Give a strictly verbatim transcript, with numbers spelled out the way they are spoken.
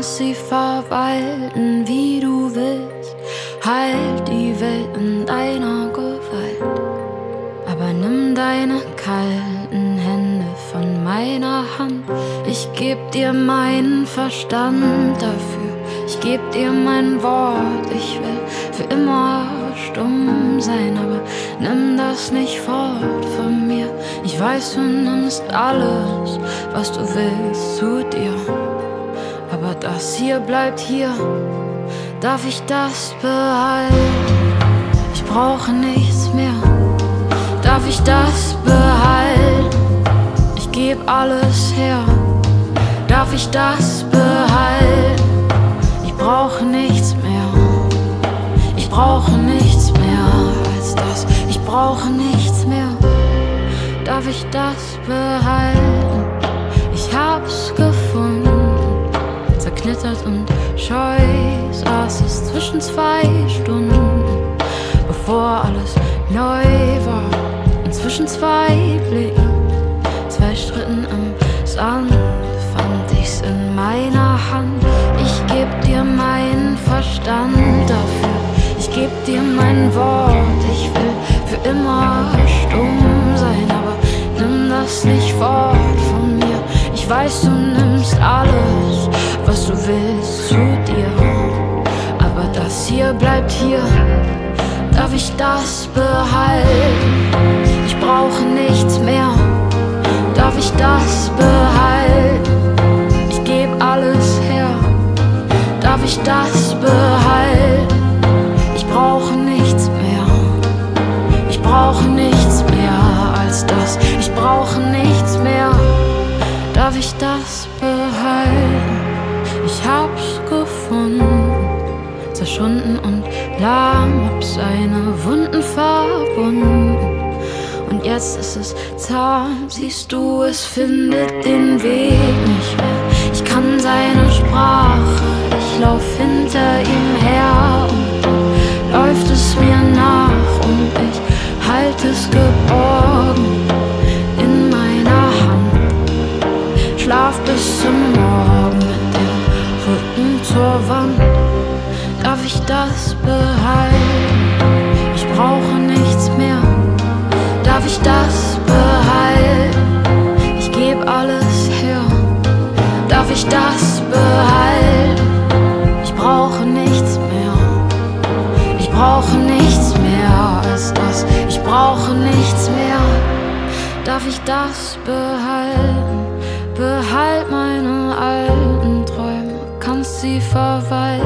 kannst sie verwalten, wie du willst. Halt die Welt in deiner Gewalt, aber nimm deine kalten Hände von meiner Hand. Ich geb dir meinen Verstand dafür, ich geb dir mein Wort. Ich will für immer stumm sein, aber nimm das nicht fort von mir. Ich weiß, du nimmst alles, was du willst, zu dir, aber das hier bleibt hier. Darf ich das behalten? Ich brauche nichts mehr. Darf ich das behalten? Ich geb alles her. Darf ich das behalten? Ich brauche nichts mehr. Ich brauche nichts mehr als das. Ich brauche nichts mehr. Darf ich das behalten? Ich hab's gefunden, zerknittert und scheu saß es zwischen zwei Stunden, bevor alles neu war. Und zwischen zwei Blicken, zwei Schritten im Sand, fand ich's in meiner Hand. Ich geb dir meinen Verstand dafür, ich geb dir mein Wort. Ich will für immer stumm sein, aber nimm das nicht fort von mir. Ich weiß, du nimmst alles, was du willst, zu dir, aber das hier bleibt hier. Darf ich das behalten? Ich brauche nichts mehr. Darf ich das behalten? Ich geb alles her. Darf ich das behalten? Ich brauche nichts mehr. Ich brauche nichts mehr als das. Ich brauche nichts mehr. Darf ich das behalten? Ich hab's gefunden, zerschunden und lahm, hab seine Wunden verbunden. Und jetzt ist es zahm, siehst du, es findet den Weg nicht mehr. Ich kann seine Sprache, ich lauf hinter ihm her und dann läuft es mir nach und ich halt es geborgen in meiner Hand. Schlaf bis zum Morgen mit dem Rücken zur Wand. Darf ich das behalten? Ich brauche nichts mehr. Darf ich das behalten? Ich geb alles her. Darf ich das behalten? Ich brauche nichts mehr. Ich brauche nichts mehr als das. Ich brauche nichts mehr. Darf ich das behalten? Behalt meine alten Träume, kannst sie verwalten.